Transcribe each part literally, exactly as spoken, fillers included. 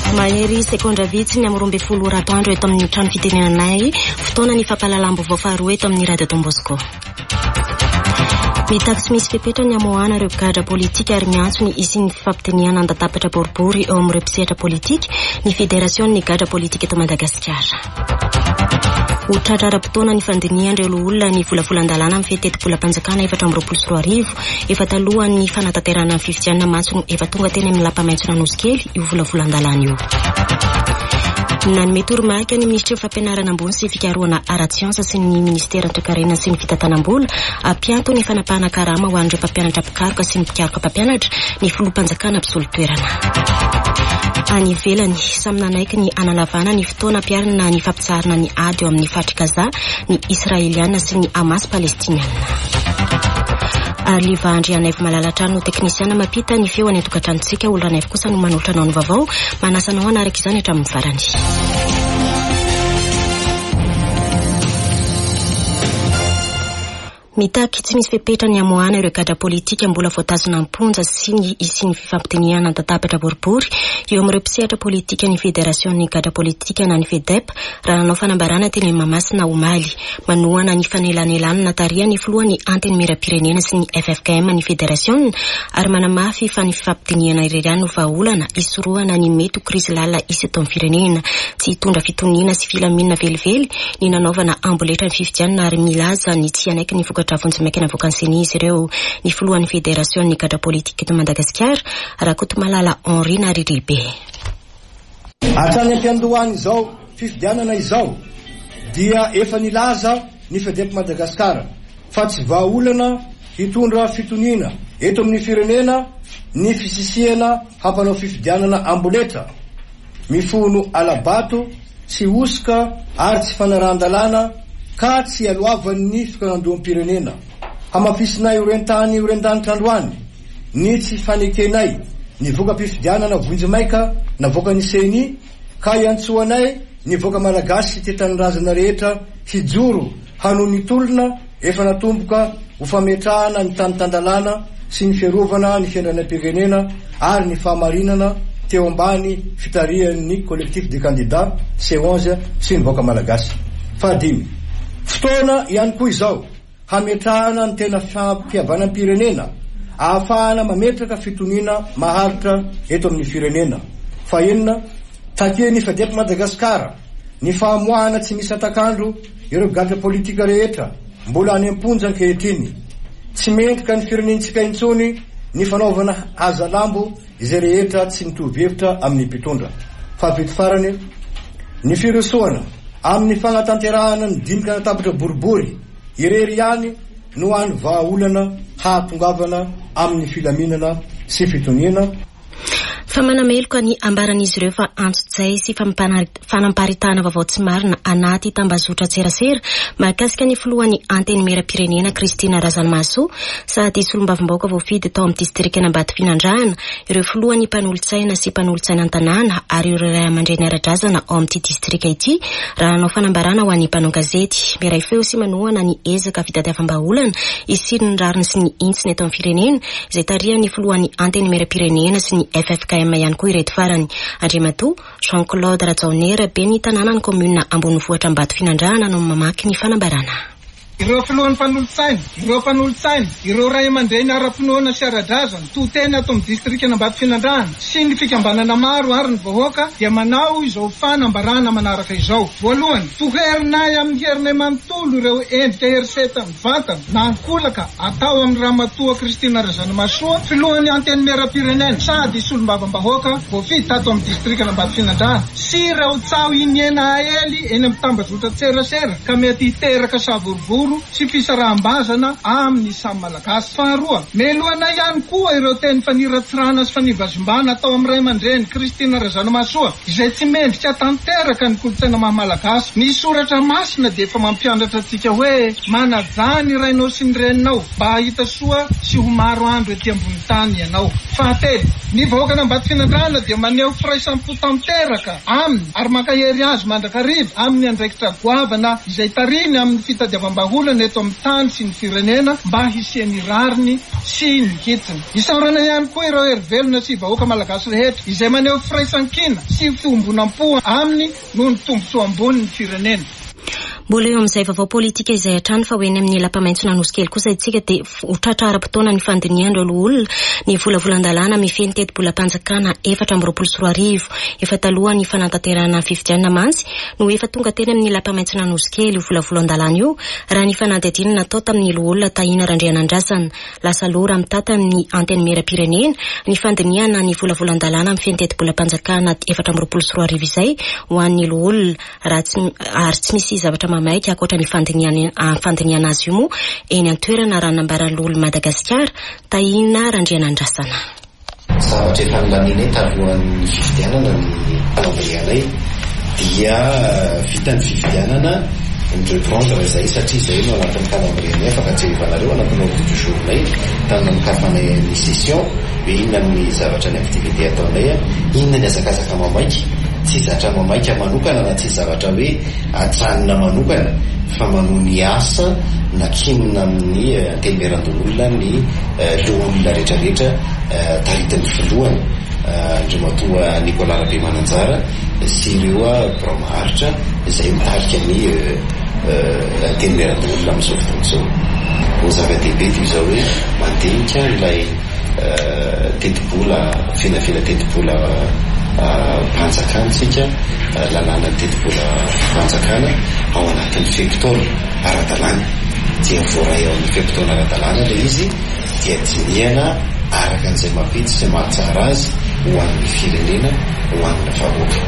Mahery sekondra vitsy ny amorombe folo oratoandro eto amin'ny trano fitenenanay fotoana ny fampahalalam-baovao faharoa eto amin'ny Radio Don Bosco. Mitaky tsy misy fepetra ny amoahana ireo gadra politika ary miantso ny isin'ny fifampiteniana andatapatra boribory eo amin'ireo mpisehatra politika ny Federasion'ny gadra politika eto Madagasikara. Ho tratrara-potoana ny fandinihan'ireo olona ny volavolan-dalàna amin'ny fitetim-polam-panjakana efatra amby roapolo sy roa arivo efa talohan'ny fanatanterahana ny fifidianana matso efa tonga teny amin'ny lampamaitso Nanosy io volavolan-dalàna io. Nanome toromarika ny ministra fampianarana ambony sy fikarohana ara-tsiansa sy ny ministera toe-karena sy ny fitantanam-bola ampianto ny fanapahana karama ho an'ireo mpampianatra mpikaroka sy ny mpikaroka mpampianatra ny filoham-panjakana mpisolo-toerana. Any ivelany samy nanaiky ny analavana ny fotoana ampiarina ny fampitsarana ny ady eo amin'ny fatra Gaza ny Israeliana sy ny Hamas Palestiniana. Ary livandry anaivo malalatra no teknisiana mapita ny feo any an-tokantranotsika olona anaivo kosa no manolotra anao ny vaovao manasanao anaraka izany hatramin'ny farany. Mitaky tsy misy fepetra ny amoahana ireo gadra politika mbola voatazona amponja sy ny isin'ny fifampiteniana andatapatra boribory eo amin'ireo mpisehatra politika ny Federasion'ny gadra politika na ny FEDEP raha nanao fanambarana teny Mahamasina omaly manohana ny fanelanelana nataria ny filohan'ny antenimieram-pirenena sy ny F F K M ny Federasionna ary manamafy fa ny fifampiteniana ireny ho vahaolana isorohana ny mety ho krizy lalina isy eto amin'ny firenena tsy hitondra fitoniana sy filaminana velively ny nanaovana amboletra ny fifidianana ary milaza ny tsy anaiky ny vokatra vonjy maikana vokan'seny izy ireo ny filohan'ny Federasion'ny gadra politika eto Madagasikara Rakoto Malala Henri Nariribe. Hatrany ampiandohany izao fifidianana izao dia efa nilaza ny FEDEP Madagasikara fa tsy vahaolana hitondra fitoniana eto amin'ny firenena ny fisisiana hampanao fifidianana amboletra mifono alabato tsy osika ary tsy fanaran-dalàna ka tsy aloavan'ny fikanandoam-pirenena hamafisinay orentany orentany-trandroany ny tsy fanekenay ny voka-pifidianana vonjy maika navoaka ny seny ka iantsoanay ny voka malagasy ty tanindrazana rehetra hijoro hano ny tolona efa natomboka ho fametrahana ny tanitandalàna sy ny fiarovana ny fiandranam-pirenena ary ny fahamarinana teo ambany fitarihan'ny collectif de candidats C onze sy ny voka malagasy. Fahadimy, fotoana ihany koa izao hametrahana ny tena fampihavanam-pirenena ahafahana mametraka fitoniana maharitra eto amin'ny firenena. Fahenina, taken'ny FEDEP Madagasikara ny fahamoahana tsy misy atakandro ireo gadra politika rehetra mbola any amponja ankehitriny tsy mendrika ny firenentsika intsony ny fanaovana hazalambo izay rehetra tsy mitovy hevitra amin'ny mpitondra. Fahavito farany, ny firosoana amin'ny fanatanterahana ny dinika natapatra boribory irery ihany no any vahaolana hahatongavana amin'ny filaminana sy fitoniana. Fa manameloka ny ambaran'izy ireo fa antso-tsay sy fanamparitahana vaovao tsy marina anaty tambazotra tserasera mahakasika ny filohan'ny antenimieram-pirenena Kristina Razanamahasoa sady solombavam-bahoaka voafidy tao amin'ny distrikana Ambato-Finandrahana ireo filohan'ny mpanolo-tsaina sy mpanolo-tsaina an-tanàna ary ireo ray aman-dreny ara-drazana ao amin'ity distrika ity raha nanao fanambarana ho an'ny mpanao gazety miray feo sy manohana ny ezaka fitadiavam-baholana isiriny ny rariny sy ny intsiny eto amin'ny firenena izay tarihan'ny filohan'ny antenimieram-pirenena sy ny F F K M ihany koa ireto farany. Andriamatoa Jean-Claude Rajaonera be ny tanàna ny komuna Ambonivohitra Ambato-Finandrahana no mamaky ny fanambarana. Ireo filohan'ny mpanolo-tsaina, ireo mpanolo-tsaina, ireo ray aman-dreny ara-pinoana sy ara-drazana toteny ato amin'ny distrikana Ambato-Finandrahana sy ny fikambanana maro ary ny vahoaka dia manao izao fanambarana manaraka izao. Voalohany, toherinay amin'ny herinay manontolo ireo endrika heriseta mivantana na ankolaka atao amin'ny ramatoa Kristina Razanamahasoa filohan'ny antenimieram-pirenena sady solombavam-bahoaka voafidy tato amin'ny distrikana Ambato-Finandrahana sy ireo tsao iniena aely eny amin'ny tambazotra tserasera ka mety hiteraka savorovoro sy fisaraham-bazana amin'ny samy malagasy. Faharoa, meloana ihany koa ireo teny faniratsirana sy fanivazimbana atao amin'ny ray aman-dreny Kristina Razanamahasoa izay tsy mendrika tanteraka ny kolotsaina maha-malagasy. Ny soratra masina dia efa mampianatra antsika hoe manaja ny rainao sy ny reninao mba hahita soa sy ho maro andro ety ambony tany ianao. Fahatelo, ny vahoaka n'Ambato Finandrana dia maneho firaisampo tamteraka aminy ary makahery azy mandrakariva amin'ny andraikitra goavana izay tariny amin'ny fitadiavam-baholana eto amin'ny tany sy ny firenena mba hisiany rariny sy ny kitsiny. Isaorana ihany koa ireo hery sy vahoaka malagasy rehetra izay maneho firaisankina sy fiombonam-po aminy noho ny tombontsoa ambony ny firenena. Mbola eo amin'izay vaovao politika izay hatrany fa hoeny amin'ny lapa-maitso nanosy kely kosa itsika dia hotratra ara-potoana ny fandinian'ireo olona ny volavolan-dalàna mifehy ny teti-bolam-panjakana efatra amby roapolo sy roa arivo efa taloha ny fanantanterahana fifidianana mantsy no efa tonga teny amin'ny lapa-maitso nanosy kely io volavolan-dalàna io raha ny fanadihadiana natao tamin'ny olona Tahina Randrianandrasana lasa lora mitata amin'ny anteny mera-pirenena ny fandiniana ny volavolan-dalàna mifehy ny teti-bolam-panjakana efatra amby roapolo sy roa arivo izay ho an'ny olona raha tsy ary tsy misy zavatra maika akoatra ny fandiniana fandiniana azy io moa eny an-toerana raha nambaran'olo Madagasikara Tahina Randrianandrasana. Zavatra efa nilanina talohan'ny fifidianana ny calendrier dia vita ny fifidianana indreprendre izay satria izay no anatin'ny calendrier afaka jerevanareo anatin'ny ordre du journée tanina mikafana ny session hoe inona ny zavatra ny activité ataonay inona ny azakazaka mamaika tsy zatra mamaika manokana na tsy zavatra hoe atranona manokana fa manohy ny asa na kinona amin'ny antemeran-doolona ny loolona rehetrarehetra taritiny filohany indray matoa Nicolas Rabemananjara sy ireo bromaharitra izay mitarika ny antemeran-doolona amin'izao fotoana izao. Ho zava-dehibe toy izao hoe mandinika ilay teti-bola finafina teti-bola panjakana lalàna teti-bola panjakana ao anatin'ny feptaona ara-dalàna dia voaray ao amin'ny feptaona ara-dalàna ilay izy dia diniana araka an'izay mampitsy sy mahatsara azy ho an'ny firenena ho an'ny vahoaka.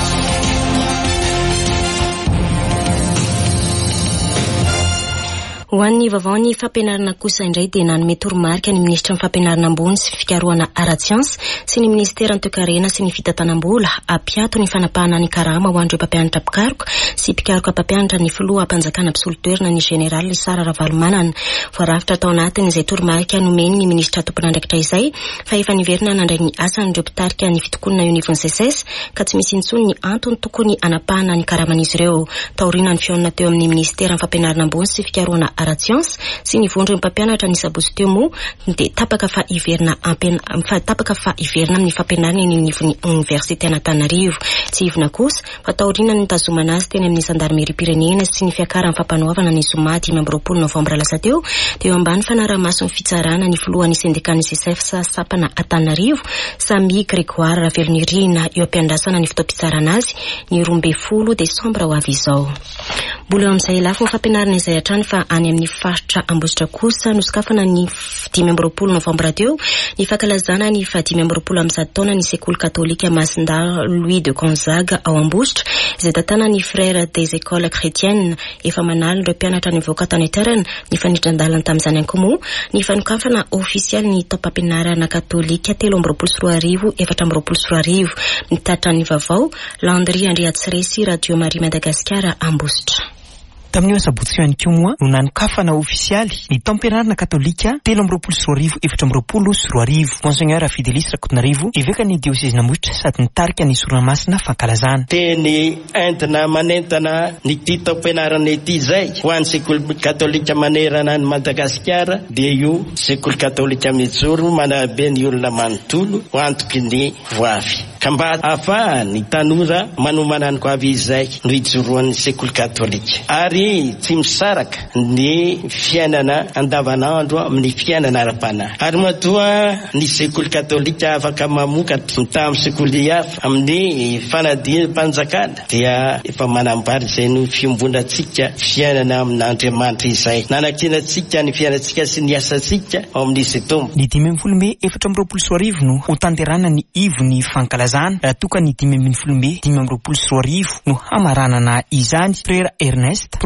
Ho an'ny vaovao ny fampianarana kosa indray dia nanome toromarika ny minisitra ny fampianarana ambony sy fikarohana ara-tsiansy sy ny ministera toe-karena sy ny fitantanam-bola ampiato ny fanapahana ny karama ho an'ireo mpampianatra mpikaroka sy mpikaroka mpampianatra ny filoha mpanjakana mpisolo-toerana ny General Sara Ravalomanana. Voarafitra tao anatiny izay toromarika nomeny ny ministra tompon'andraikitra izay fa efa niverina nandray ny asany ireo mpitarika ny fitokonana univon C S S ka tsy misy intsony ny antony tokony anapahana ny karaman'izy ireo. Taorina ny fiona teo amin'ny ministera ny fampianarana ambony sy fikarohana ara-tsiansy sy ny vondro ny mpampianatra ny sabotsy teo moa dia tapaka fa iverina fa tapaka fa iverina amin'ny fampianarana ny nivon'ny université Antananarivo. Tsy ivona kosa fa taorina ny tazomana azy teny amin'ny zandarmeri-pirenena sy ny fiakaran'ny fampanoavana ny zoma dimy amby roapolo novambra lasa teo dia eo ambany fanaraha-maso ny fitsarana ny filohan'ny syndicat-ny C S F sa sapana Antananarivo Samy Grégoire Ravelonirina eo ampiandrasana ny fotoam-pitsarana azy ny roa ambin'ny folo desambra ho avy izao. Mbola eo amin'izay lafo ny fampianarana izay hatrany fa any amin'ny faritra Ambositra kosa nosokafana ny dimy amby roapolo novambra teo ny fankalazana ny fadimy amby roapolo amby zato taona ny sekoly katolika Masinda Louis de Gonzaga ao Ambositra izay tatana ny frère des écoles chrétiennes efa manala ireo mpianatra ny voaka tany an-toerana ny fanitran-dalana tamin'izany ankomo ny fanokafana ofisialy ny taom-pampianarana katolika telo amby roapolo sy roa arivo efatra amby roapolo sy roa arivo mitatra ny vaovao Landry Andriatsiresy Radio Marie Madagasikara Ambositra. Tamin'io sabotsy ihany koa moa no nanokafana ofisialy ny taom-pianarana katolika telo amby roapolo sy roa arivo efatra amby roapolo sy roa arivo. Monseigneur Fidelis Rakotonarivo iveka ny diocèse Nambohitra sady nitarika ny soronamasina fankalazana. Teny entina manentana ny ty taom-pianarana ity zay ho an'ny sekoly katolika manerana ny Madagasikara dia io sekoly katolika mijoro manabe ny olona manontolo ho antoky ny voavy. Ka mba afa ny tanora manomana ny goavy izay no ijoroan'ny sekoly katolika. Ary tsy misaraka ny fiainana andavanandro amin'ny fiainana ara-panahy. Ary matoa ny sekoly katolika afaka mamokatra tamin'ny sekoly hafa amin'ny fanadiham-panjakana dia efa manambary izay no fiombonantsika fiainana amin'Andriamanitra izay. Nanankinantsika ny fiainantsika sy ny asantsika ao amin'izy tombo. Ny dimy ambin'ny folo Mey efatra amby roapolo sy roa arivo no ho tanterana ny ivo ny fankalazana raha toka ny dimy ambin'ny folo Mey dimy amby roapolo sy roa arivo no hamaranana izany. Frère Ernest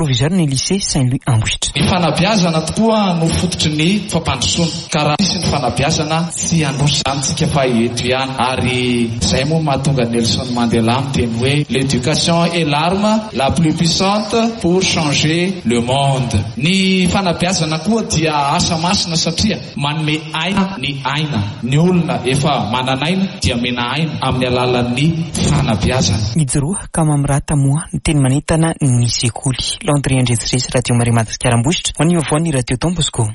proviseur ny lycée Saint-Louis Ambohitra. Ny fanabeazana tokoa no fototry ny fampandrosoana karaha isy ny fanabeazana tsy androso zany tsika fa eto ihany ary zay moa mahatonga Nelson Mandela miteny hoe l'éducation est l'arme la plus puissante pour changer le monde. Ny fanabeazana koa dia asa masina satria manome aina ny aina. Ny olona efa mananaina dia mena aina amin'ny alalan'ny fanabeazana. Ijoroa kama amrata moa ny teny manentana ny sekoly. Landry Andretsiretsy Radio Maria Madagasikara Ambohitra ho anio avoan'ny Radio Don Bosco.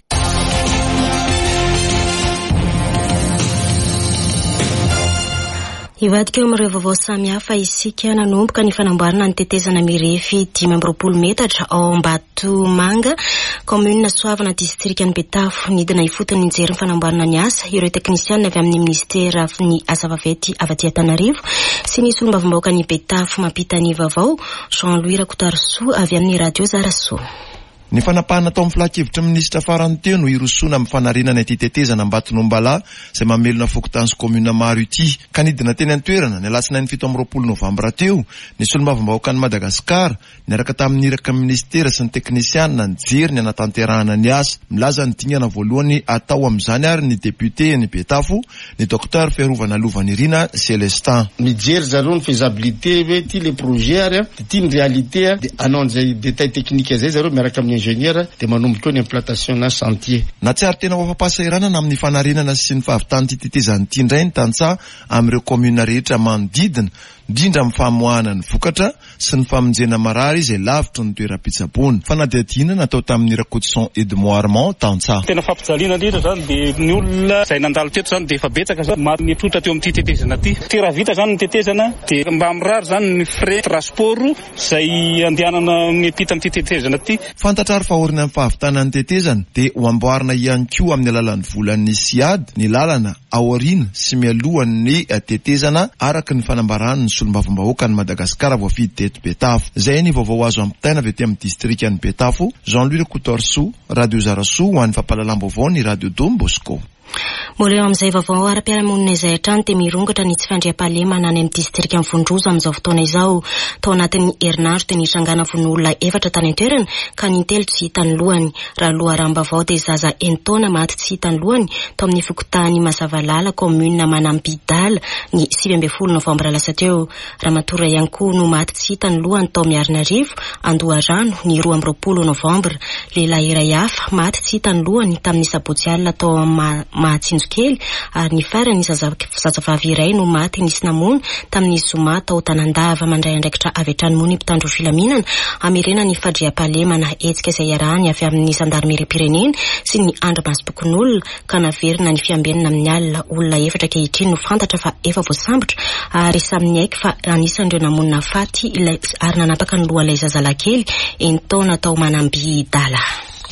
Ivadika eo amin'ireo vaovao samihafa isika nanomboka ny fanamboarana ny tetezana mirefy dimy amby roapolo metatra ao Ambatomanga, commune Soavana, district-ny Betafo. Nidina ifotony nijery ny fanamboarana ny asa ireo teknisianina avy amin'ny ministera ny asa vaventy avy aty Antananarivo sy ny solombavambahoaka ny Betafo mampita ny vaovao. Jean-Louis Rakotaroso avy amin'ny radio Zaraso. Ny fanapahana tao amin'ny filakevitra minisitra farany teo no irosona amin'ny fanarenana ity tetezana Ambatondrombala izay mamelona fokotansy commune maro ity. Ka nidina teny an-toerana ny alatsinainy fito amby roapolo novambra teo ny solombavambahoaka ny Madagasikara niaraka tamin'ny iraka ministera sy ny teknisianina nijery ny anatanterahana ny asa. Milaza ny dingana voalohany atao amin'izany ary ny député ny Betafo ny docteur Fiarovana Lovanirina Célestin. Mijery zalo ny faisabilité hoe ty le projet ary ty ny réalité de annonce zay détail technique zay zaro miaraka amin'ny ingénieur de manomboka ny implantation na chantier. Na tsy ary tena fahapasahiranana amin'ny fanarenana sy ny fahavitany ty tetezany ity indray ny tantsaha amin'ireo commune rehetra manodidina indrindra amin'ny famoahana ny vokatra sy ny famonjena marary izay lavitra ny toeram-pitsaboana. Fanadihadiana natao tamin'ny Rakotoson Edmond Armand tantsaha. Tena fampijaliana indrindra zany de ny olona izay nandalo teto zany de efa betsaka zany maro ny trotra teo amin'ity tetezana ity. Ty raha vita zany ny tetezana de mba mirary zany ny frais transport izay andehanana miampita amin'ity tetezana ity. Fantatrary fahorina amin'ny fahavitana ny tetezana de ho amboarina ihany koa amin'ny alalan'ny volan'ny Siad ny lalana aoriana sy mialohan'ny tetezana araka ny fanambarany ny solombavambahoaka ny Madagasikara voafidy teto Betafo. Zay ny vaovao azo ampitaina avy aty amin'ny district-ny Betafo. Jean-Louis Rakotaroso, Radio Zaraso ho an'ny fampahalalam-baovao ny Radio Don Bosco. Mbola eo amin'izay vaovao ara-piarahamonina izay hatrany te mirongatra ny tsy fandriam-pahalema nany amin'ny district amin'ny Vondrozo amin'izao fotoana izao. Tao anatin'ny herinandro teny hitrangana von'olona efatra tany an-toerana ka ny telo tsy hitany lohany. Raha loha rambavao de zaza enitaona maty tsy hitany lohany tao amin'ny fokotany Mazavalala commune Manampidala ny sivy ambin'ny folo novambra lasa teo. Ramatora ihany koa no maty tsy hitany lohany tao Miarinarivo Andoharano ny roa amby roapolo novambra. Lehilahy iray hafa maty tsy hitany lohany tamin'ny sabotsy alina tao Mahatsinjokely ary ny farany zazavavy iray no maty nisy namono tamin'ny zoma tao Tanandava mandray andraikitra avy hatrany moa ny mpitandro filaminana amerena ny fandriam-pahalemana hetsika izay iarahany avy amin'ny zandarmeriam-pirenena sy ny andro masombokon'olona ka naverina ny fiambenana amin'ny alina. Olona efatra kehitriny no fantatra fa efa voasambotra ary samy aiky fa anisan'ireo namonina faty ary nanapaka ny lohan'ilay zazalakely enitaona tao Manambidala.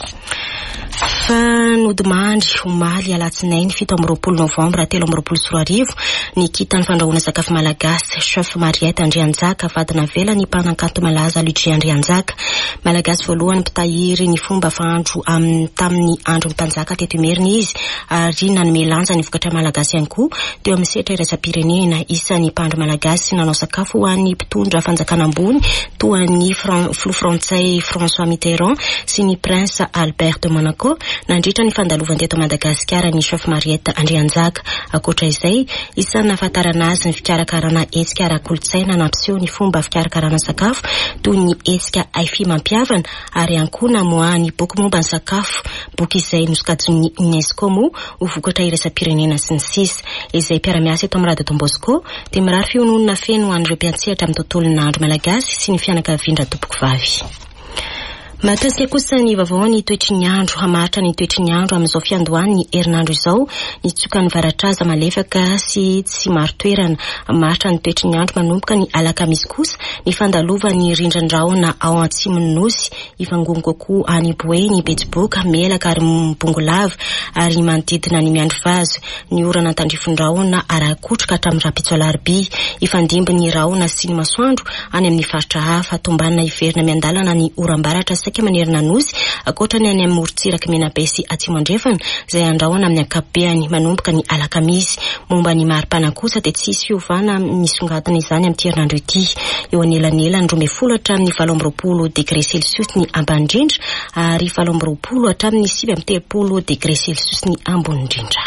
Fanodimandry omaly alatsinainy fito amby roapolo novambra telo amby roapolo sy roa arivo ny kitany fandrahoana sakafo malagasy chef Mariette Andrianjaka vadina vela ny mpanan-kanto malaza Lucia Andrianjaka. Malagasy voalohany mpitahiry ny fomba fahandro tamin'ny andro mpanjaka teto Imerina izy ary nanome lanja ny vokatra malagasy ihany koa teo amin'ny sehatra iraisam-pirenena. Isan'ny mpandro malagasy nanao sakafo ho an'ny mpitondra fanjakana ambony toa ny filoha frantsay François Mitterrand sy ny prince Albert de Monaco. Nandritra ny fandalovan'ny teto Madagasikara ny chef Mariette Andrianjaka. Akoatra izay, isan'ny nahafantarana azy ny fikarakarana hetsika ara-kolontsaina nampiseho ny fomba fikarakarana sakafo toy ny hetsika aifi mampiavana ary ihany koa namoaha ny boky momba ny sakafo, boky izay nosokajin'ny UNESCO moa ho vokatra iraisam-pirenena sy ny sisa. Izay mpiara-miasa eto amin'ny Radio Don Bosco dia mirary fiononana feno ho an'ireo mpiantsehatra amin'ny tontolon'ny andro malagasy sy ny fianakaviana tompoko vavy. Mahakasika kosa ny vaovao ny toetry ny andro. Hamaritra ny toetry ny andro amin'izao fiandohany ny herinandro izao ny tsoka ny varatraza malefaka sy tsy maro toerana. Hamaritra ny toetry ny andro manomboka ny alakamisy kosa ny fandalova ny rindran-drahona ao atsimon'ny nosy ivangongo koa any Boe ny Betsiboka melaka ary Mbongolava ary ny manodidina ny miandro vazo ny orana tandrifon-drahona arakotroka hatramin'ny Rapitsoalarby ifandimby ny rahona sy ny masoandro any amin'ny faritra hafa tombanina iverina miandalana ny oram-baratra miresaka manerana nosy akoatra ny any amin'ny morontsiraka Menabe sy Atsimo andrefana izay andrahoana amin'ny ankapobeny manomboka ny alakamisy. Momba ny maripana kosa dia tsisy fiovana misongadina izany amin'ny herinandro ity. Eo anelanelany roa ambin'ny folo hatramin'ny valo amby roapolo degré celsius ny ambany indrindra ary valo amby roapolo hatramin'ny sivy amby telopolo degré celsius ny ambony indrindra.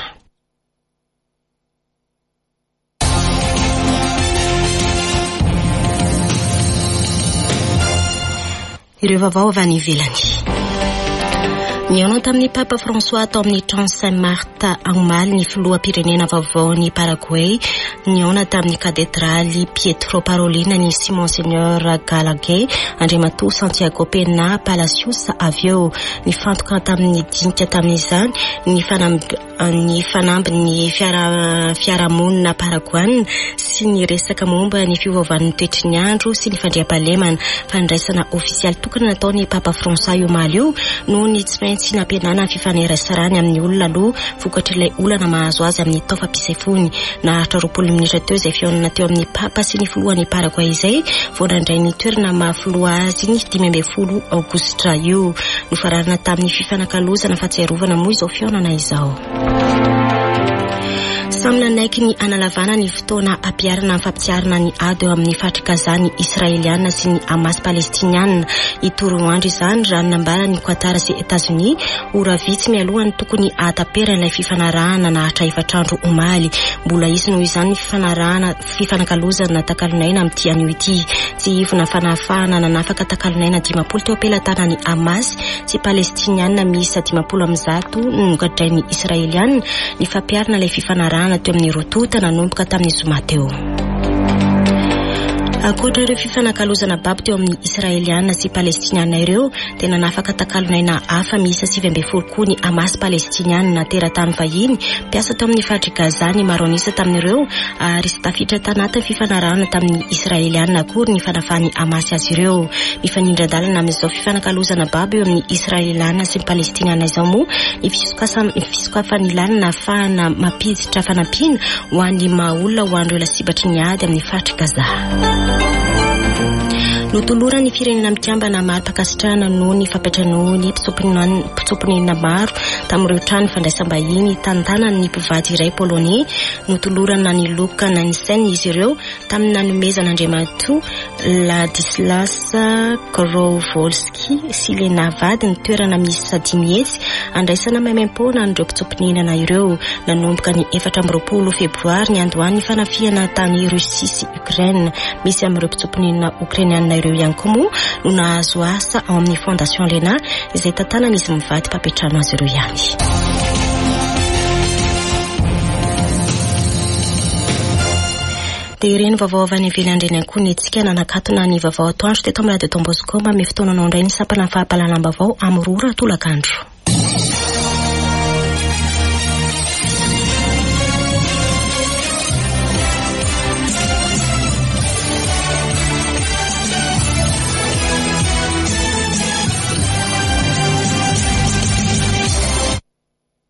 Ireo vaovao avy any ivelany. Niona tamin'ny Papa François tao amin'ny Trans Saint-Martin Angmaly ny filoham-pirenena vaovao ny Paraguay. Niona tamin'ny katedraly Pietro Parolin ny sy Monseigneur Gallagher Andriamatoa Santiago Pena Palacios avy eo nifantoka tamin'ny dinika tamin'izany ny fanamby ny fanamby ny fiara fiaramonina paraguayanina sy ny resaka momba ny fiovaovan'ny toetry ny andro sy ny fandriam-pahalemana. Fandraisana ofisialy tokana nataony Papa François io maly io no ny tsy maintsy nampianana fifanerasarany amin'ny olona aloha vokatra ilay olana mahazo azy amin'ny tao fampisaifony. Naharitra roapolo minitra teo izay fihaonana teo amin'ny Papa sy ny filohan'ny Paraguay izay vao nandray ny toerana mahafiloha azy ny dimy ambin'ny folo aogositra io. Nofararana tamin'ny fifanakalozana fahatsiarovana moa izao fihaonana izao. Samy nanaiky ny analavana ny fotoana ampiarana amin'ny fampiarana ny ady eo amin'ny fatrikazany Israeliana sy ny Hamas Palestiniana. Itoro andro izany raha nambara ny Qatar sy Etats-Unis ora vitsy mialohan'ny tokony atapera ilay fifanarahana nahatra efatrandro omaly. Mbola izy noho izany fifanarahana fifanakalozana takalonaina amin'ity anio ity. Tsy ivona fanafahana nanafaka takalonaina dimapolo teo ampelatana ny Hamas sy Palestiniana miisa dimapolo amby zato nokatray ny Israeliana ny fampiarana ilay fifanarahana teo amin'ny rotota nanomboka tamin'ny zoma teo. Akoatra ireo fifanakalozana babo teo amin'ny Israeliana sy Palestiniana ireo dia nanafaka takalonaina hafa miisa sivy ambin'ny folo koa ny Hamas Palestiniana teratany vahiny mpiasa teo amin'ny fatrikazany maronisa tamin'ireo ary sy tafiditra tanatin'ny fifanarahana tamin'ny Israeliana akory ny fanafany Hamas azy ireo. Mifanindran-dalana amin'izao fifanakalozana babo eo amin'ny Israeliana sy Palestiniana izao moa ny fisokafan'ny lalina ahafahana mampiditra fanampiana ho an'ny mahaolona ho andro ela sibatry ny ady amin'ny fatrikaza. Notolora ny firenena mikambana mari-pakasitrahana noho ny fampiatranoho ny mpitsopinina maro tamin'ireo trano fandraisam-bahiny tantanany ny mpivady iray Polonais. Notolorana ny loka na ny sainy izy ireo tamin'ny nanomezan'Andriamatoa Ladislas Growolski sy le navady ny toerana misy sadimy etsy andraisana maimaimpona an'ireo mpitsopininana ireo. Nanomboka ny efatra amby roapolo febroary ny andohany fanafiana tany Russia sy Ukraine. Misy amin'ireo mpitsopininana Ukrainiana ireo ihany koa moa no nahazo asa ao amin'ny Fondation Lena izay tantanana izy mivady mpapetrano azy ireo ihany. Dia ireny vaovao avy any ivelany ireny koa ny etsika nanakatona ny vaovao atoandro teto amin'ny radio Don Bosco mamy fotoana anao indray ny sampana fahapalalam-baovao amin'ny roa ratolakandro.